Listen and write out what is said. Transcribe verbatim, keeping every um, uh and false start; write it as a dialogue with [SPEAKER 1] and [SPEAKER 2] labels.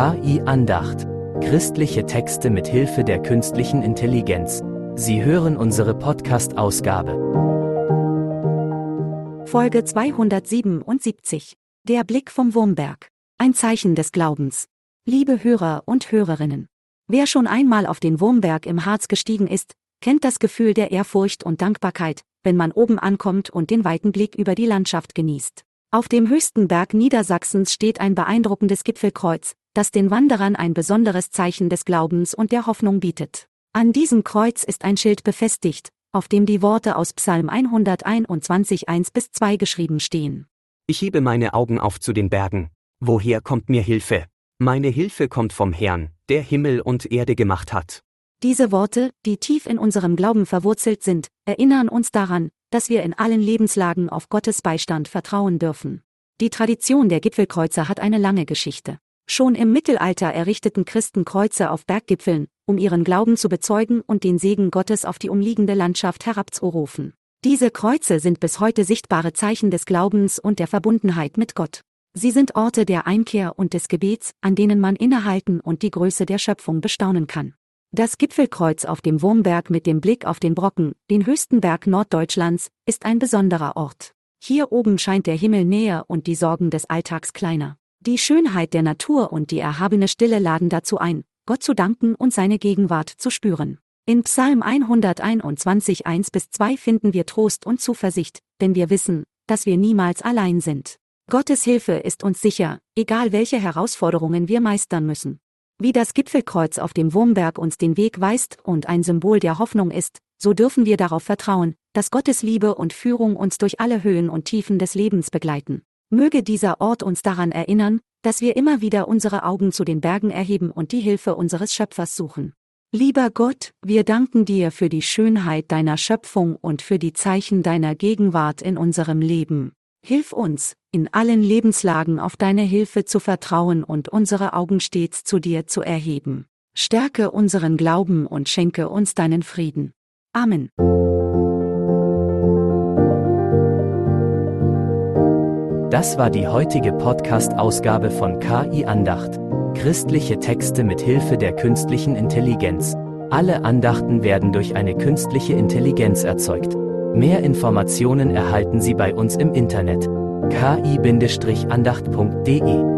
[SPEAKER 1] K I-Andacht. Christliche Texte mit Hilfe der künstlichen Intelligenz. Sie hören unsere Podcast-Ausgabe.
[SPEAKER 2] Folge zweihundertsiebenundsiebzig. Der Blick vom Wurmberg. Ein Zeichen des Glaubens. Liebe Hörer und Hörerinnen. Wer schon einmal auf den Wurmberg im Harz gestiegen ist, kennt das Gefühl der Ehrfurcht und Dankbarkeit, wenn man oben ankommt und den weiten Blick über die Landschaft genießt. Auf dem höchsten Berg Niedersachsens steht ein beeindruckendes Gipfelkreuz, das den Wanderern ein besonderes Zeichen des Glaubens und der Hoffnung bietet. An diesem Kreuz ist ein Schild befestigt, auf dem die Worte aus Psalm hunderteinundzwanzig eins bis zwei geschrieben stehen.
[SPEAKER 3] Ich hebe meine Augen auf zu den Bergen. Woher kommt mir Hilfe? Meine Hilfe kommt vom Herrn, der Himmel und Erde gemacht hat.
[SPEAKER 2] Diese Worte, die tief in unserem Glauben verwurzelt sind, erinnern uns daran, dass wir in allen Lebenslagen auf Gottes Beistand vertrauen dürfen. Die Tradition der Gipfelkreuze hat eine lange Geschichte. Schon im Mittelalter errichteten Christen Kreuze auf Berggipfeln, um ihren Glauben zu bezeugen und den Segen Gottes auf die umliegende Landschaft herabzurufen. Diese Kreuze sind bis heute sichtbare Zeichen des Glaubens und der Verbundenheit mit Gott. Sie sind Orte der Einkehr und des Gebets, an denen man innehalten und die Größe der Schöpfung bestaunen kann. Das Gipfelkreuz auf dem Wurmberg mit dem Blick auf den Brocken, den höchsten Berg Norddeutschlands, ist ein besonderer Ort. Hier oben scheint der Himmel näher und die Sorgen des Alltags kleiner. Die Schönheit der Natur und die erhabene Stille laden dazu ein, Gott zu danken und seine Gegenwart zu spüren. In Psalm hunderteinundzwanzig eins bis zwei finden wir Trost und Zuversicht, denn wir wissen, dass wir niemals allein sind. Gottes Hilfe ist uns sicher, egal welche Herausforderungen wir meistern müssen. Wie das Gipfelkreuz auf dem Wurmberg uns den Weg weist und ein Symbol der Hoffnung ist, so dürfen wir darauf vertrauen, dass Gottes Liebe und Führung uns durch alle Höhen und Tiefen des Lebens begleiten. Möge dieser Ort uns daran erinnern, dass wir immer wieder unsere Augen zu den Bergen erheben und die Hilfe unseres Schöpfers suchen. Lieber Gott, wir danken dir für die Schönheit deiner Schöpfung und für die Zeichen deiner Gegenwart in unserem Leben. Hilf uns, in allen Lebenslagen auf deine Hilfe zu vertrauen und unsere Augen stets zu dir zu erheben. Stärke unseren Glauben und schenke uns deinen Frieden. Amen.
[SPEAKER 1] Das war die heutige Podcast-Ausgabe von K I-Andacht. Christliche Texte mit Hilfe der künstlichen Intelligenz. Alle Andachten werden durch eine künstliche Intelligenz erzeugt. Mehr Informationen erhalten Sie bei uns im Internet. k i Bindestrich andacht punkt de